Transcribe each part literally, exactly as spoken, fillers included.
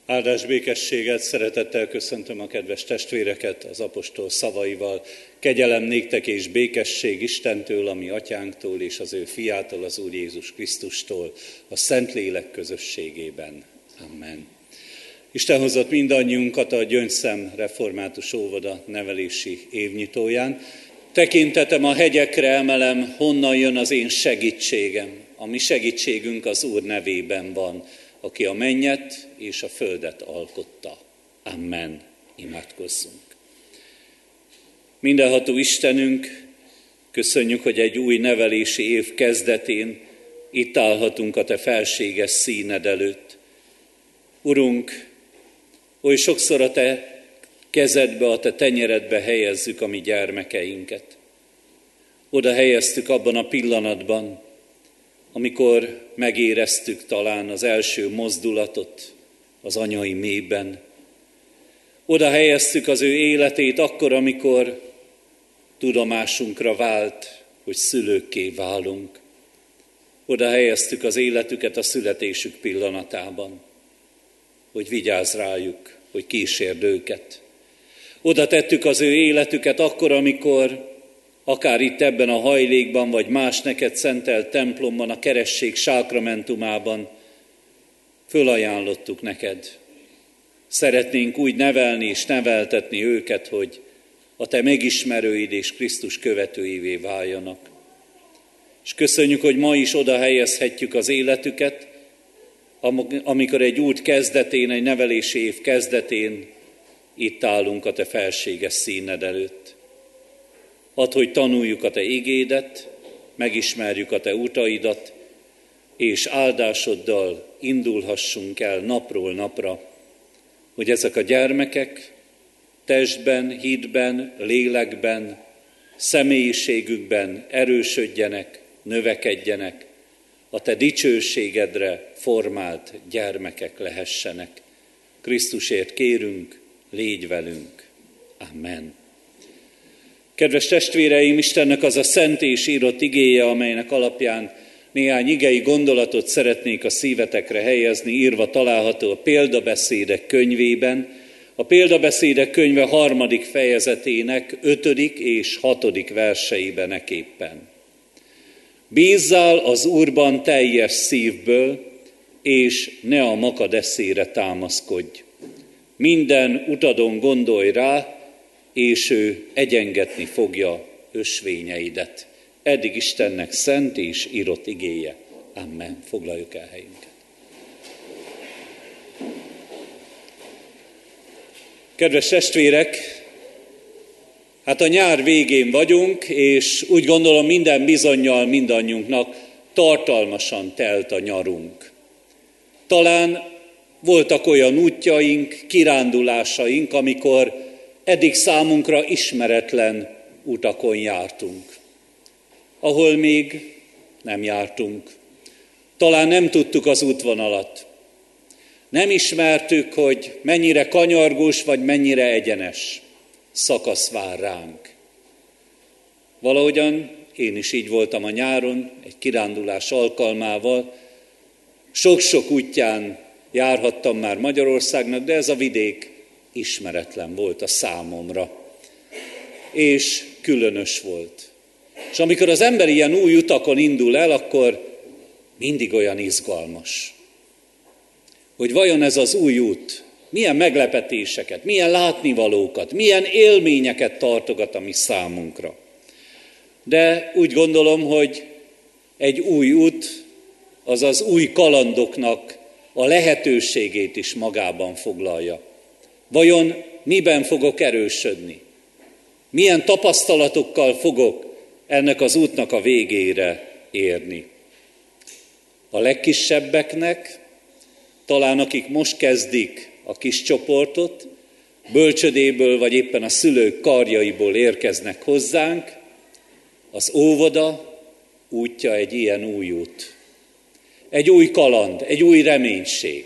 Áldás békességet, szeretettel köszöntöm a kedves testvéreket az apostol szavaival. Kegyelem néktek és békesség Istentől, a mi atyánktól és az ő fiától, az Úr Jézus Krisztustól, a Szentlélek közösségében. Amen. Isten hozott mindannyiunkat a Gyöngyszem Református Óvoda nevelési évnyitóján. Tekintetem a hegyekre, emelem, honnan jön az én segítségem. A mi segítségünk az Úr nevében van, aki a mennyet és a földet alkotta. Amen. Imádkozzunk. Mindenható Istenünk, köszönjük, hogy egy új nevelési év kezdetén itt állhatunk a Te felséges színed előtt. Urunk, oly sokszor a Te kezedbe, a Te tenyeredbe helyezzük a mi gyermekeinket. Oda helyeztük abban a pillanatban, amikor megéreztük talán az első mozdulatot az anyai mélyben. Oda helyeztük az ő életét akkor, amikor tudomásunkra vált, hogy szülőkké válunk. Oda helyeztük az életüket a születésük pillanatában, hogy vigyázz rájuk, hogy kísérd őket. Oda tettük az ő életüket akkor, amikor akár itt ebben a hajlékban, vagy más neked szentelt templomban, a keresség sákramentumában fölajánlottuk neked. Szeretnénk úgy nevelni és neveltetni őket, hogy a te megismerőid és Krisztus követőivé váljanak. És köszönjük, hogy ma is oda helyezhetjük az életüket, amikor egy út kezdetén, egy nevelési év kezdetén itt állunk a te felséges színed előtt. Add, hogy tanuljuk a te igédet, megismerjük a te utaidat, és áldásoddal indulhassunk el napról napra, hogy ezek a gyermekek testben, hitben, lélekben, személyiségükben erősödjenek, növekedjenek, a te dicsőségedre formált gyermekek lehessenek. Krisztusért kérünk, légy velünk. Amen. Kedves testvéreim, Istennek az a szent és írott igéje, amelynek alapján néhány igei gondolatot szeretnék a szívetekre helyezni, írva található a Példabeszédek könyvében, a Példabeszédek könyve harmadik fejezetének ötödik és hatodik verseiben eképpen. Bízzál az Úrban teljes szívből, és ne a makad eszére támaszkodj. Minden utadon gondolj rá, és ő egyengetni fogja ösvényeidet. Eddig Istennek szent és írott igéje. Amen. Foglaljuk el helyünket. Kedves testvérek, hát a nyár végén vagyunk, és úgy gondolom minden bizonnyal mindannyiunknak tartalmasan telt a nyarunk. Talán voltak olyan útjaink, kirándulásaink, amikor eddig számunkra ismeretlen utakon jártunk, ahol még nem jártunk. Talán nem tudtuk az útvonalat. Nem ismertük, hogy mennyire kanyargós vagy mennyire egyenes szakasz vár ránk. Valahogyan én is így voltam a nyáron, egy kirándulás alkalmával. Sok-sok útján járhattam már Magyarországnak, de ez a vidék ismeretlen volt a számomra, és különös volt. És amikor az ember ilyen új utakon indul el, akkor mindig olyan izgalmas, hogy vajon ez az új út milyen meglepetéseket, milyen látnivalókat, milyen élményeket tartogat a mi számunkra. De úgy gondolom, hogy egy új út az az új kalandoknak a lehetőségét is magában foglalja. Vajon miben fogok erősödni? Milyen tapasztalatokkal fogok ennek az útnak a végére érni? A legkisebbeknek, talán akik most kezdik a kis csoportot, bölcsödéből vagy éppen a szülők karjaiból érkeznek hozzánk, az óvoda útja egy ilyen új út. Egy új kaland, egy új reménység.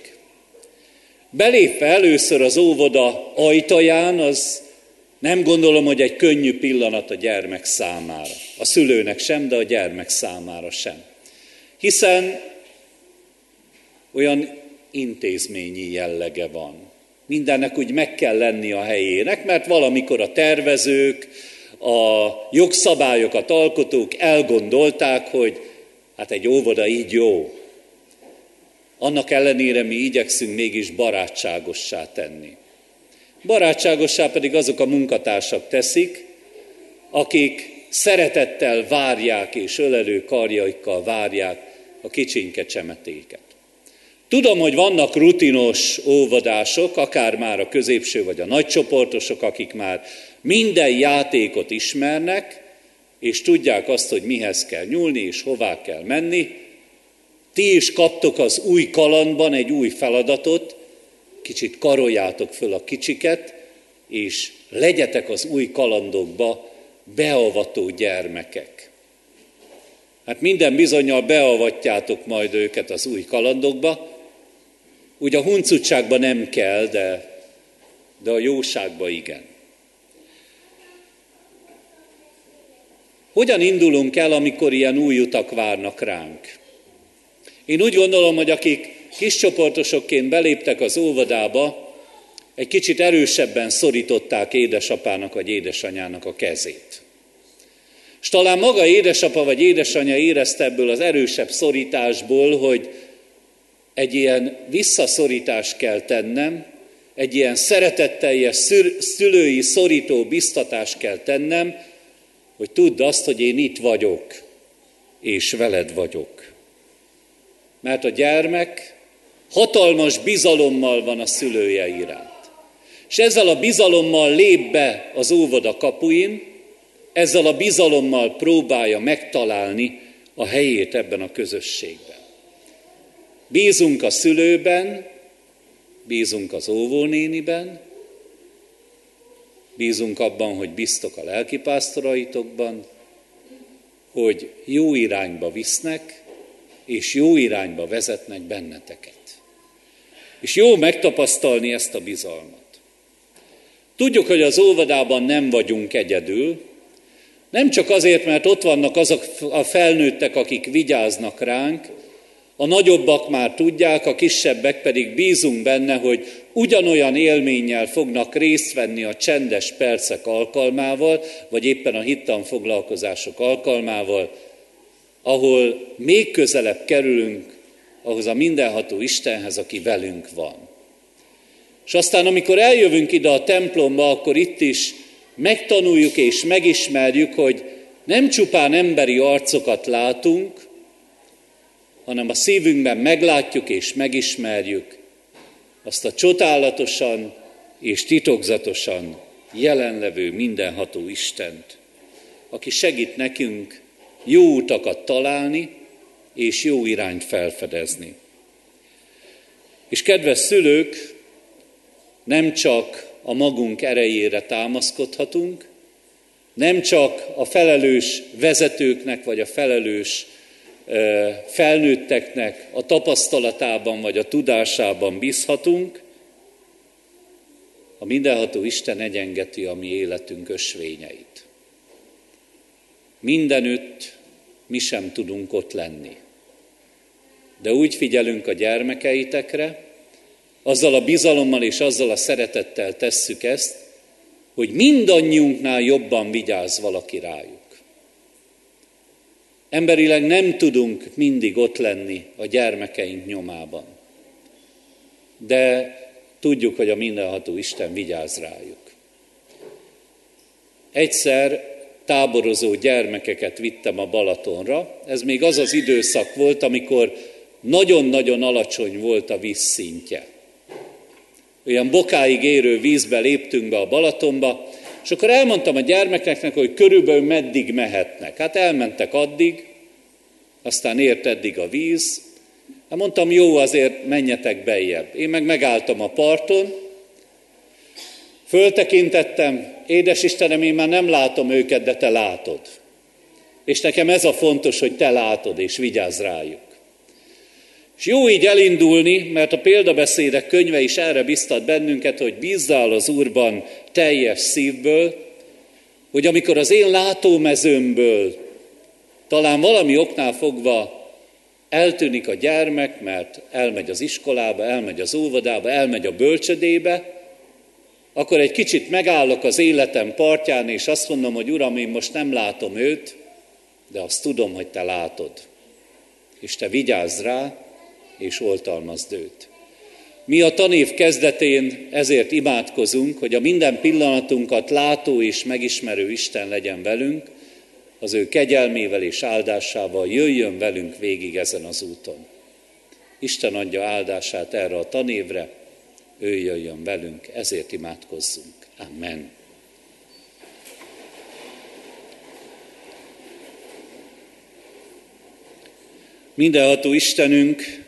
Belépve először az óvoda ajtaján, az nem gondolom, hogy egy könnyű pillanat a gyermek számára. A szülőnek sem, de a gyermek számára sem. Hiszen olyan intézményi jellege van. Mindennek úgy meg kell lenni a helyének, mert valamikor a tervezők, a jogszabályokat alkotók elgondolták, hogy hát egy óvoda így jó. Annak ellenére mi igyekszünk mégis barátságossá tenni. Barátságossá pedig azok a munkatársak teszik, akik szeretettel várják és ölelő karjaikkal várják a kicsinke csemetéket. Tudom, hogy vannak rutinos óvodások, akár már a középső vagy a nagycsoportosok, akik már minden játékot ismernek, és tudják azt, hogy mihez kell nyúlni, és hová kell menni. Ti is kaptok az új kalandban egy új feladatot, kicsit karoljátok föl a kicsiket, és legyetek az új kalandokba beavató gyermekek. Hát minden bizonnyal beavatjátok majd őket az új kalandokba, úgy a huncutságba nem kell, de, de a jóságba igen. Hogyan indulunk el, amikor ilyen új utak várnak ránk? Én úgy gondolom, hogy akik kiscsoportosokként beléptek az óvodába, egy kicsit erősebben szorították édesapának vagy édesanyának a kezét. És talán maga édesapa vagy édesanyja érezte ebből az erősebb szorításból, hogy egy ilyen visszaszorítást kell tennem, egy ilyen szeretetteljes szülői szorító biztatást kell tennem, hogy tudd azt, hogy én itt vagyok, és veled vagyok. Mert a gyermek hatalmas bizalommal van a szülője iránt. És ezzel a bizalommal lép be az óvoda kapuin, ezzel a bizalommal próbálja megtalálni a helyét ebben a közösségben. Bízunk a szülőben, bízunk az óvónéniben, bízunk abban, hogy biztok a lelkipásztoraitokban, hogy jó irányba visznek, és jó irányba vezetnek benneteket. És jó megtapasztalni ezt a bizalmat. Tudjuk, hogy az óvodában nem vagyunk egyedül, nem csak azért, mert ott vannak azok a felnőttek, akik vigyáznak ránk, a nagyobbak már tudják, a kisebbek pedig bízunk benne, hogy ugyanolyan élménnyel fognak részt venni a csendes percek alkalmával, vagy éppen a hittanfoglalkozások alkalmával, ahol még közelebb kerülünk ahhoz a mindenható Istenhez, aki velünk van. És aztán, amikor eljövünk ide a templomba, akkor itt is megtanuljuk és megismerjük, hogy nem csupán emberi arcokat látunk, hanem a szívünkben meglátjuk és megismerjük azt a csodálatosan és titokzatosan jelenlevő mindenható Istent, aki segít nekünk jó utakat találni és jó irányt felfedezni. És kedves szülők, nem csak a magunk erejére támaszkodhatunk, nem csak a felelős vezetőknek vagy a felelős felnőtteknek a tapasztalatában vagy a tudásában bízhatunk, a mindenható Isten egyengeti a mi életünk ösvényeit. Mindenütt mi sem tudunk ott lenni. De úgy figyelünk a gyermekeitekre, azzal a bizalommal és azzal a szeretettel tesszük ezt, hogy mindannyiunknál jobban vigyáz valaki rájuk. Emberileg nem tudunk mindig ott lenni a gyermekeink nyomában, de tudjuk, hogy a mindenható Isten vigyáz rájuk. Egyszer táborozó gyermekeket vittem a Balatonra, ez még az az időszak volt, amikor nagyon-nagyon alacsony volt a vízszintje. Olyan bokáig érő vízbe léptünk be a Balatonba, és akkor elmondtam a gyermekeknek, hogy körülbelül meddig mehetnek. Hát elmentek addig, aztán ért eddig a víz. Hát mondtam, jó, azért menjetek beljebb. Én meg megálltam a parton, föltekintettem, édes Istenem, én már nem látom őket, de te látod. És nekem ez a fontos, hogy te látod, és vigyázz rájuk. És jó így elindulni, mert a példabeszédek könyve is erre biztat bennünket, hogy bízzál az Úrban teljes szívből, hogy amikor az én látómezőmből talán valami oknál fogva eltűnik a gyermek, mert elmegy az iskolába, elmegy az óvodába, elmegy a bölcsödébe, akkor egy kicsit megállok az életem partján, és azt mondom, hogy Uram, én most nem látom őt, de azt tudom, hogy Te látod. És Te vigyázz rá, és oltalmazd őt. Mi a tanév kezdetén ezért imádkozunk, hogy a minden pillanatunkat látó és megismerő Isten legyen velünk, az ő kegyelmével és áldásával jöjjön velünk végig ezen az úton. Isten adja áldását erre a tanévre, ő jöjjön velünk, ezért imádkozzunk. Amen. Mindenható Istenünk,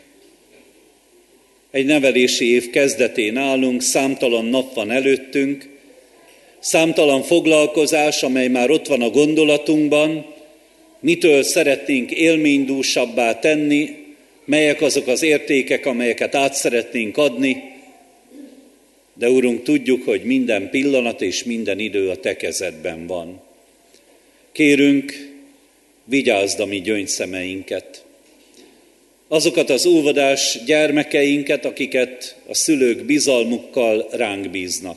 egy nevelési év kezdetén állunk, számtalan nap van előttünk, számtalan foglalkozás, amely már ott van a gondolatunkban, mitől szeretnénk élménydúsabbá tenni, melyek azok az értékek, amelyeket át szeretnénk adni, de Urunk, tudjuk, hogy minden pillanat és minden idő a Te kezedben van. Kérünk, vigyázd a mi gyöngyszemeinket. Azokat az óvodás gyermekeinket, akiket a szülők bizalmukkal ránk bíznak.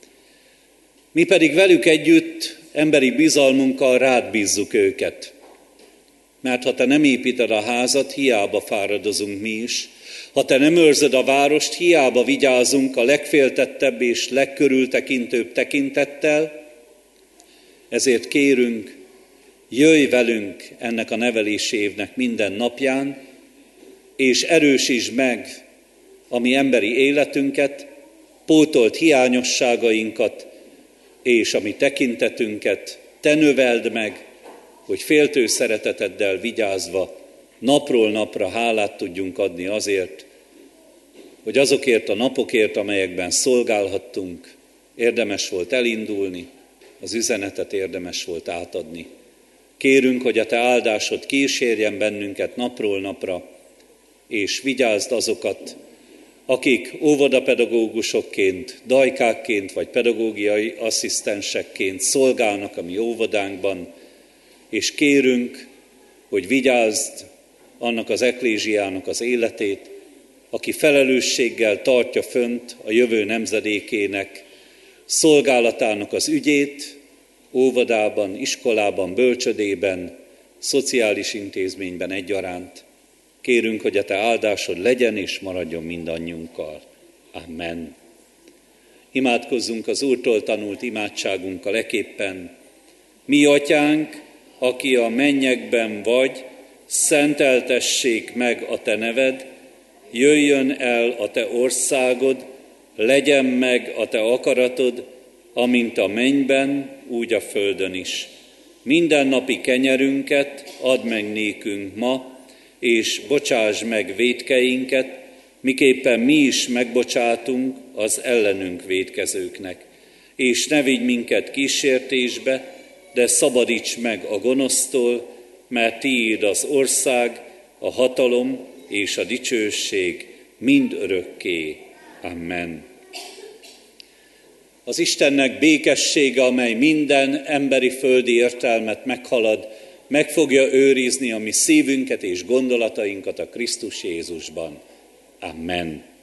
Mi pedig velük együtt emberi bizalmunkkal rád bízzuk őket. Mert ha Te nem építed a házat, hiába fáradozunk mi is. Ha Te nem őrzöd a várost, hiába vigyázunk a legféltettebb és legkörültekintőbb tekintettel. Ezért kérünk, jöjj velünk ennek a nevelési évnek minden napján, és erősítsd meg a mi emberi életünket, pótolt hiányosságainkat, és a mi tekintetünket Te növeld meg, hogy féltő szereteteddel vigyázva napról napra hálát tudjunk adni azért, hogy azokért a napokért, amelyekben szolgálhattunk, érdemes volt elindulni, az üzenetet érdemes volt átadni. Kérünk, hogy a Te áldásod kísérjen bennünket napról napra, és vigyázd azokat, akik óvodapedagógusokként, dajkákként vagy pedagógiai asszisztensekként szolgálnak a mi óvodánkban, és kérünk, hogy vigyázd annak az eklézsiának az életét, aki felelősséggel tartja fönt a jövő nemzedékének szolgálatának az ügyét, óvodában, iskolában, bölcsödében, szociális intézményben egyaránt. Kérünk, hogy a Te áldásod legyen és maradjon mindannyiunkkal. Amen. Imádkozzunk az Úrtól tanult imádságunkkal eképpen. Mi Atyánk, aki a mennyekben vagy, szenteltessék meg a Te neved, jöjjön el a Te országod, legyen meg a Te akaratod, amint a mennyben, úgy a földön is. Mindennapi kenyerünket add meg nékünk ma, és bocsáss meg vétkeinket, miképpen mi is megbocsátunk az ellenünk vétkezőknek. És ne vigy minket kísértésbe, de szabadíts meg a gonosztól, mert Tiéd az ország, a hatalom és a dicsőség mind örökké. Amen. Az Istennek békessége, amely minden emberi földi értelmet meghalad, meg fogja őrizni a mi szívünket és gondolatainkat a Krisztus Jézusban. Amen.